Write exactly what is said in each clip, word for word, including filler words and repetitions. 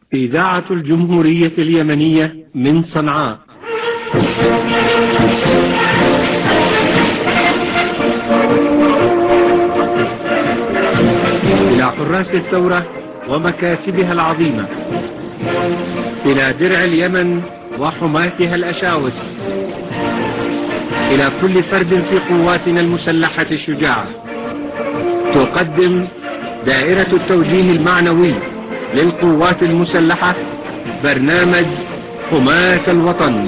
إذاعة الجمهورية اليمنية من صنعاء. إلى حراس الثورة ومكاسبها العظيمة، إلى درع اليمن وحماتها الأشاوس، إلى كل فرد في قواتنا المسلحة الشجاعة، تقدم دائرة التوجيه المعنوي للقوات المسلحة برنامج حماة الوطن.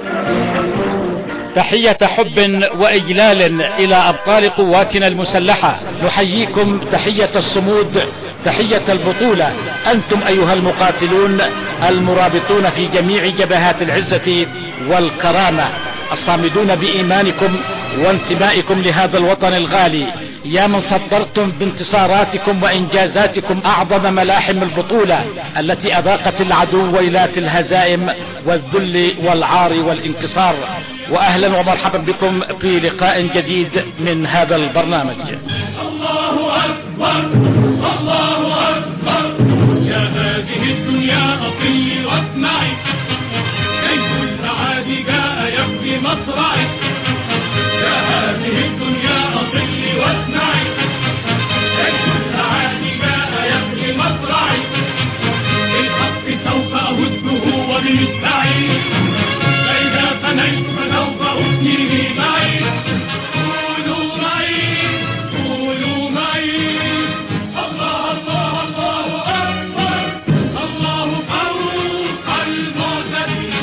تحية حب وإجلال إلى أبطال قواتنا المسلحة، نحييكم تحية الصمود، تحية البطولة. أنتم أيها المقاتلون المرابطون في جميع جبهات العزة والكرامة، الصامدون بإيمانكم وانتمائكم لهذا الوطن الغالي، يا من صدرتم بانتصاراتكم وإنجازاتكم أعظم ملاحم البطولة التي أذاقت العدو ويلات الهزائم والذل والعار والانكسار. وأهلا ومرحبا بكم في لقاء جديد من هذا البرنامج. الله أكبر الله أكبر، يا هذه الدنيا أطلي واسمعي، كيف الأعادي جاء يبكي مصرعي، يا هذه الدنيا أطلي واسمعي، كيف الأعادي جاء يبكي مصرعي، بالحق سوف أهزه وبالسعي، فإذا فنيت فسوف أثنيه معي، قولوا معي قولوا معي، الله الله الله أكبر، الله فوق المعتدين.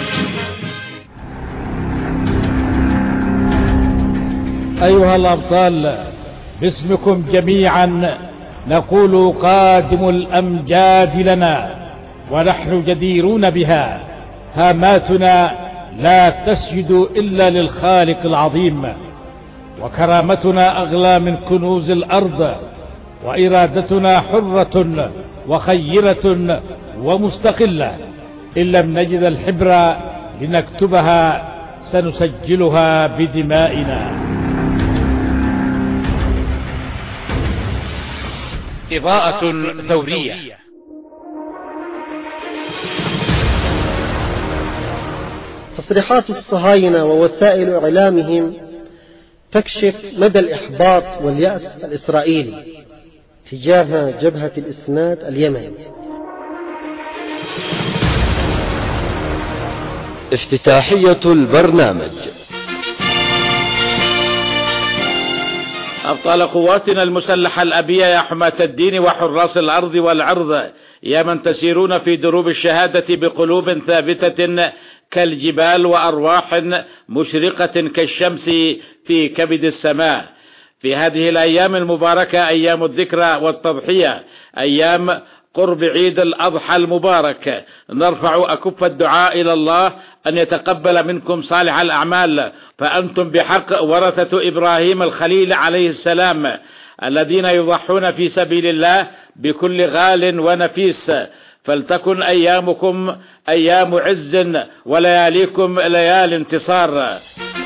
أيها الأبطال، باسمكم جميعا نقول قادم الأمجاد لنا ونحن جديرون بها، هاماتنا لا تسجد إلا للخالق العظيم، وكرامتنا أغلى من كنوز الأرض، وإرادتنا حرة وخيرة ومستقلة. إن لم نجد الحبر لنكتبها سنسجلها بدمائنا. إضاءة ثورية. تصريحات الصهاينة ووسائل إعلامهم تكشف مدى الإحباط واليأس الإسرائيلي تجاه جبهة الإسناد اليمني. افتتاحية البرنامج. أبطال قواتنا المسلحة الأبية، يا حماة الدين وحراس الأرض والعرض، يا من تسيرون في دروب الشهادة بقلوب ثابتة كالجبال وأرواح مشرقة كالشمس في كبد السماء. في هذه الأيام المباركة، أيام الذكرى والتضحية، أيام قرب عيد الأضحى المبارك، نرفع أكف الدعاء إلى الله أن يتقبل منكم صالح الأعمال، فأنتم بحق ورثة إبراهيم الخليل عليه السلام، الذين يضحون في سبيل الله بكل غال ونفيس. فلتكن أيامكم أيام عز ولياليكم ليالي انتصار.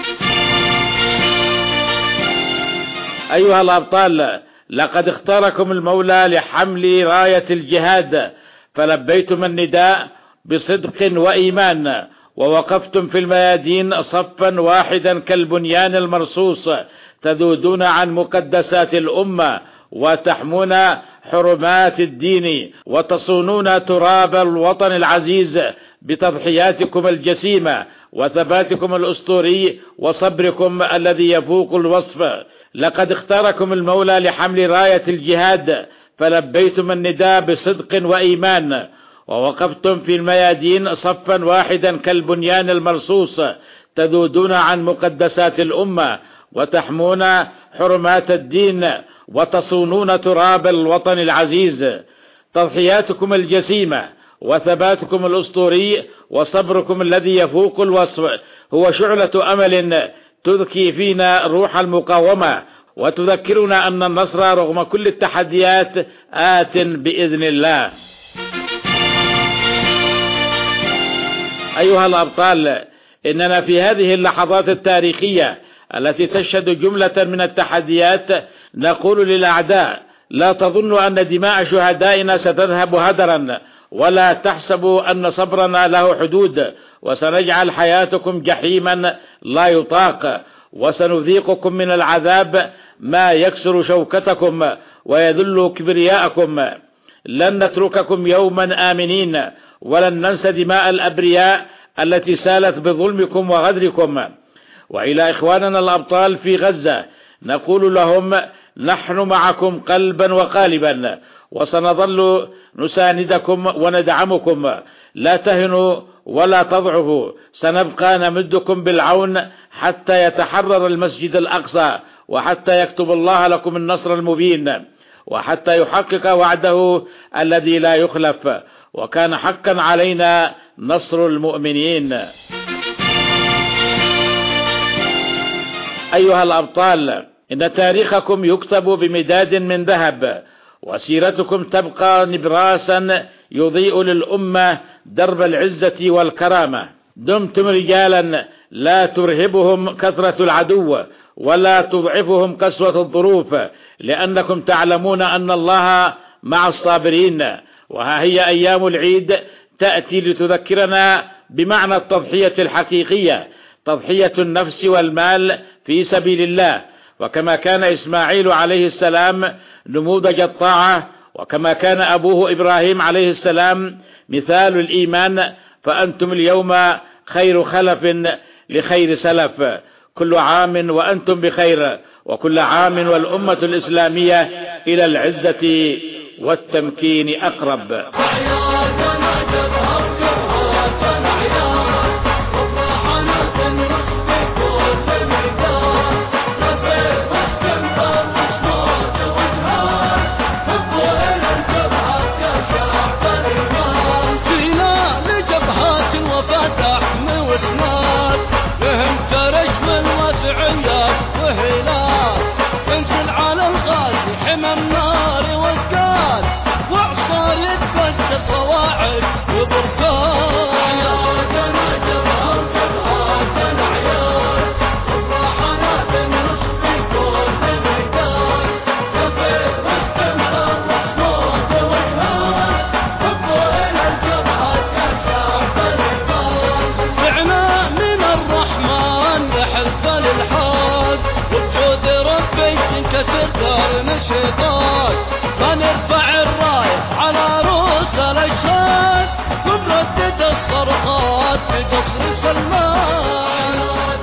أيها الأبطال، لقد اختاركم المولى لحمل راية الجهاد، فلبيتم النداء بصدق وإيمان، ووقفتم في الميادين صفا واحدا كالبنيان المرصوص، تذودون عن مقدسات الأمة وتحمون حرمات الدين، وتصونون تراب الوطن العزيز بتضحياتكم الجسيمة وثباتكم الأسطوري وصبركم الذي يفوق الوصف. لقد اختاركم المولى لحمل راية الجهاد، فلبيتم النداء بصدق وإيمان، ووقفتم في الميادين صفا واحدا كالبنيان المرصوص، تذودون عن مقدسات الأمة وتحمون حرمات الدين وتصونون تراب الوطن العزيز. تضحياتكم الجسيمة وثباتكم الأسطوري وصبركم الذي يفوق الوصف هو شعلة أمل تذكي فينا روح المقاومة، وتذكرنا أن النصر رغم كل التحديات آت بإذن الله. أيها الأبطال، إننا في هذه اللحظات التاريخية التي تشهد جملة من التحديات نقول للأعداء: لا تظنوا أن دماء شهدائنا ستذهب هدرا، ولا تحسبوا أن صبرنا له حدود، وسنجعل حياتكم جحيما لا يطاق، وسنذيقكم من العذاب ما يكسر شوكتكم ويذل كبرياءكم. لن نترككم يوما آمنين، ولن ننسى دماء الأبرياء التي سالت بظلمكم وغدركم. وإلى إخواننا الأبطال في غزة نقول لهم: نحن معكم قلبا وقالبا، وسنظل نساندكم وندعمكم. لا تهنوا ولا تضعفوا، سنبقى نمدكم بالعون حتى يتحرر المسجد الأقصى، وحتى يكتب الله لكم النصر المبين، وحتى يحقق وعده الذي لا يخلف، وكان حقا علينا نصر المؤمنين. أيها الأبطال، إن تاريخكم يكتب بمداد من ذهب، وسيرتكم تبقى نبراسا يضيء للأمة درب العزة والكرامة. دمتم رجالا لا ترهبهم كثرة العدو، ولا تضعفهم قسوة الظروف، لأنكم تعلمون أن الله مع الصابرين. وها هي أيام العيد تأتي لتذكرنا بمعنى التضحية الحقيقية، تضحية النفس والمال في سبيل الله. وكما كان إسماعيل عليه السلام نموذج الطاعة، وكما كان أبوه إبراهيم عليه السلام مثال الإيمان، فأنتم اليوم خير خلف لخير سلف. كل عام وأنتم بخير، وكل عام والأمة الإسلامية إلى العزة والتمكين أقرب. فنرفع الراية على رؤوس الأشهاد، ونردد الصرخات في قصر سلمان.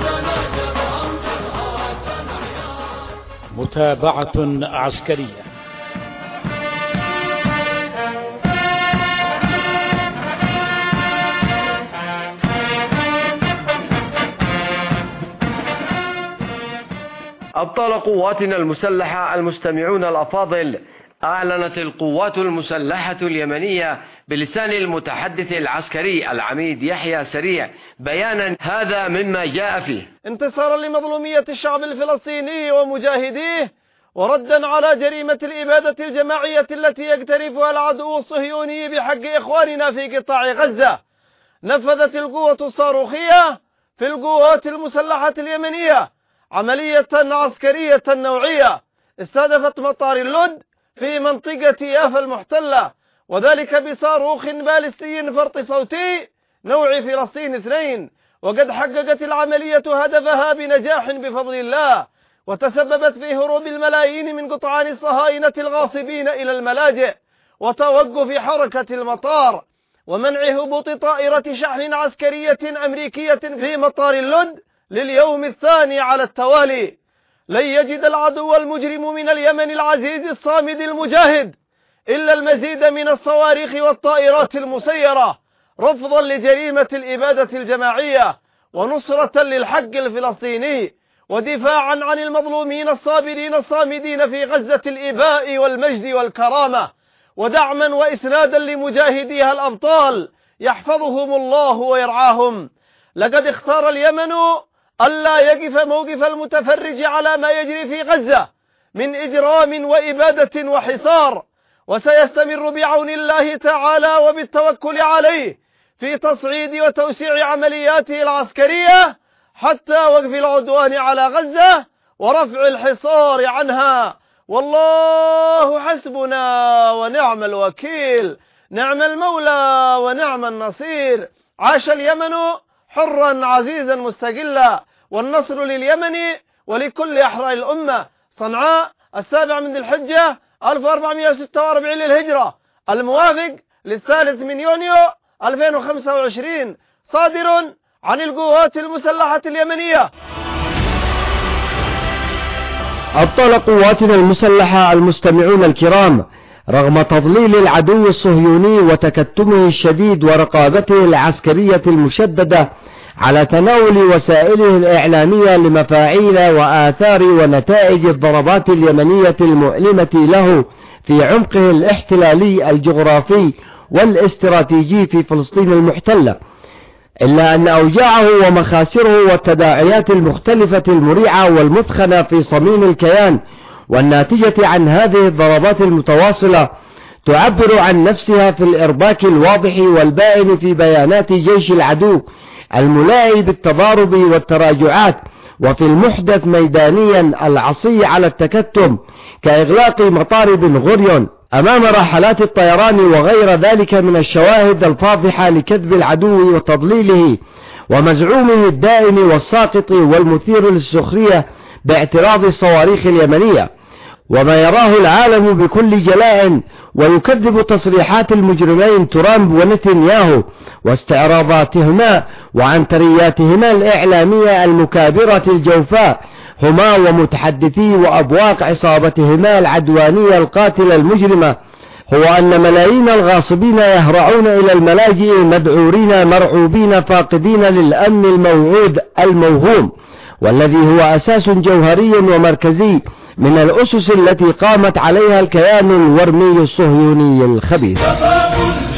متابعة عسكرية. أبطال قواتنا المسلحة المستمعون الأفاضل، أعلنت القوات المسلحة اليمنية بلسان المتحدث العسكري العميد يحيى سريع بيانا هذا مما جاء فيه: انتصارا لمظلومية الشعب الفلسطيني ومجاهديه، وردا على جريمة الإبادة الجماعية التي يقترفها العدو الصهيوني بحق إخواننا في قطاع غزة، نفذت القوة الصاروخية في القوات المسلحة اليمنية عملية عسكرية نوعية استهدفت مطار اللد في منطقة يافا المحتلة، وذلك بصاروخ باليستي فرط صوتي نوع فلسطين اثنين. وقد حققت العملية هدفها بنجاح بفضل الله، وتسببت في هروب الملايين من قطعان الصهاينة الغاصبين إلى الملاجئ، وتوقف حركة المطار، ومنع هبوط طائرة شحن عسكرية أمريكية في مطار اللد لليوم الثاني على التوالي. لن يجد العدو المجرم من اليمن العزيز الصامد المجاهد إلا المزيد من الصواريخ والطائرات المسيرة، رفضا لجريمة الإبادة الجماعية، ونصرة للحق الفلسطيني، ودفاعا عن المظلومين الصابرين الصامدين في غزة الإباء والمجد والكرامة، ودعما وإسنادا لمجاهديها الأبطال يحفظهم الله ويرعاهم. لقد اختار اليمن ألا يقف موقف المتفرج على ما يجري في غزة من إجرام وإبادة وحصار، وسيستمر بعون الله تعالى وبالتوكل عليه في تصعيد وتوسيع عملياته العسكرية حتى وقف العدوان على غزة ورفع الحصار عنها. والله حسبنا ونعم الوكيل. نعم المولى ونعم النصير. عاش اليمن حرا عزيزا مستقلا، والنصر لليمن ولكل أحرار الأمة. صنعاء السابع من ذي الحجة ألف وأربعمائة وستة وأربعين للهجرة، الموافق للثالث من يونيو ألفين وخمسة وعشرين، صادر عن القوات المسلحة اليمنية. أبطال قواتنا المسلحة المستمعون الكرام، رغم تضليل العدو الصهيوني وتكتمه الشديد ورقابته العسكرية المشددة على تناول وسائله الإعلامية لمفاعيل وآثار ونتائج الضربات اليمنية المؤلمة له في عمقه الاحتلالي الجغرافي والاستراتيجي في فلسطين المحتلة، إلا أن أوجاعه ومخاسره والتداعيات المختلفة المريعة والمثخنة في صميم الكيان والناتجة عن هذه الضربات المتواصلة تعبر عن نفسها في الإرباك الواضح والبائن في بيانات جيش العدو الملاعي بالتضارب والتراجعات، وفي المحدث ميدانيا العصي على التكتم كإغلاق مطار بن غوريون أمام رحلات الطيران وغير ذلك من الشواهد الفاضحة لكذب العدو وتضليله ومزعومه الدائم والساقط والمثير للسخرية باعتراض الصواريخ اليمنية، وما يراه العالم بكل جلاء ويكذب تصريحات المجرمين ترامب ونتنياهو واستعراضاتهما وعنترياتهما الإعلامية المكابرة الجوفاء هما ومتحدثي وأبواق عصابتهما العدوانية القاتلة المجرمة، هو أن ملايين الغاصبين يهرعون إلى الملاجئ مذعورين مرعوبين فاقدين للأمن الموعود الموهوم، والذي هو أساس جوهري ومركزي من الأسس التي قامت عليها الكيان الورمي الصهيوني الخبيث. كفى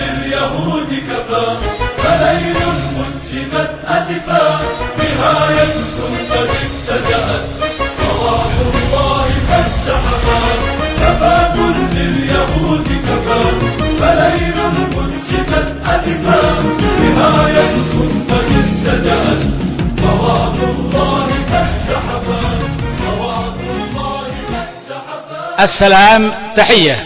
لليهود كفى، فليل منشمت أدفا، نهاية قد ابتدأت، رواح الله قد سحقا. كفى لليهود كفى، فليل منشمت أدفا، نهاية قد ابتدأت، رواح الله قد سحقا. السلام تحية.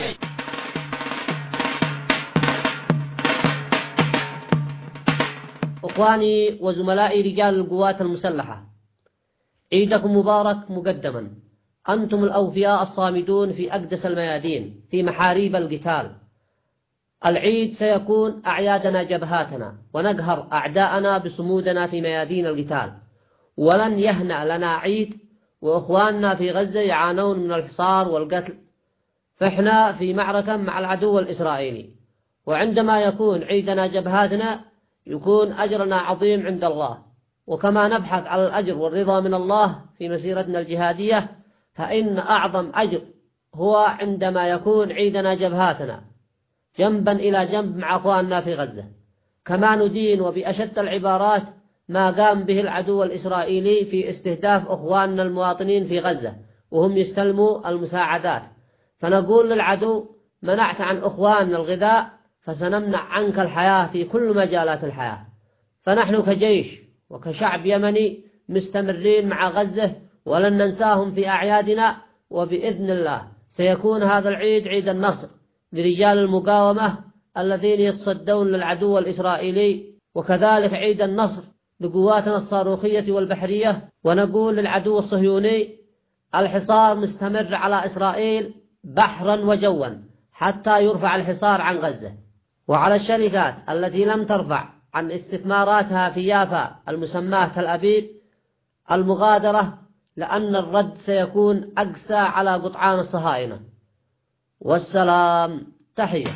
إخواني وزملائي رجال القوات المسلحة، عيدكم مبارك مقدما. أنتم الأوفياء الصامدون في أقدس الميادين في محاريب القتال. العيد سيكون أعيادنا جبهاتنا، ونقهر أعداءنا بصمودنا في ميادين القتال، ولن يهنأ لنا عيد وإخواننا في غزة يعانون من الحصار والقتل، فإحنا في معركة مع العدو الإسرائيلي. وعندما يكون عيدنا جبهاتنا يكون أجرنا عظيم عند الله، وكما نبحث على الأجر والرضا من الله في مسيرتنا الجهادية، فإن أعظم أجر هو عندما يكون عيدنا جبهاتنا جنبا إلى جنب مع أخواننا في غزة. كما ندين وبأشد العبارات ما قام به العدو الإسرائيلي في استهداف أخواننا المواطنين في غزة وهم يستلموا المساعدات، فنقول للعدو: منعت عن أخواننا الغذاء فسنمنع عنك الحياة في كل مجالات الحياة. فنحن كجيش وكشعب يمني مستمرين مع غزة ولن ننساهم في أعيادنا، وبإذن الله سيكون هذا العيد عيد النصر لرجال المقاومة الذين يتصدون للعدو الإسرائيلي، وكذلك عيد النصر لقواتنا الصاروخية والبحرية. ونقول للعدو الصهيوني: الحصار مستمر على إسرائيل بحرا وجوا حتى يرفع الحصار عن غزة، وعلى الشركات التي لم ترفع عن استثماراتها في يافا المسماة تل أبيب المغادرة، لأن الرد سيكون أقسى على قطعان الصهاينة. والسلام تحية.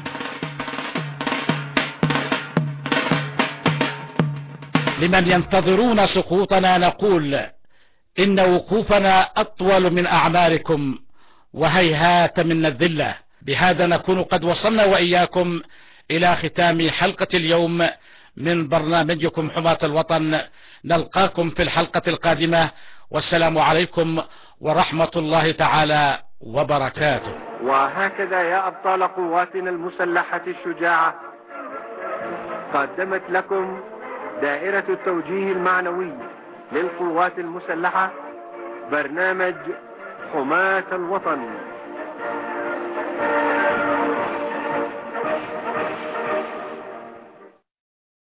لمن ينتظرون سقوطنا نقول: إن وقوفنا أطول من أعماركم وهيهات من الذلة. بهذا نكون قد وصلنا وإياكم إلى ختام حلقة اليوم من برنامجكم حماة الوطن. نلقاكم في الحلقة القادمة، والسلام عليكم ورحمة الله تعالى وبركاته. وهكذا يا أبطال قواتنا المسلحة الشجاعة، قدمت لكم دائرة التوجيه المعنوي للقوات المسلحة برنامج حماة الوطن.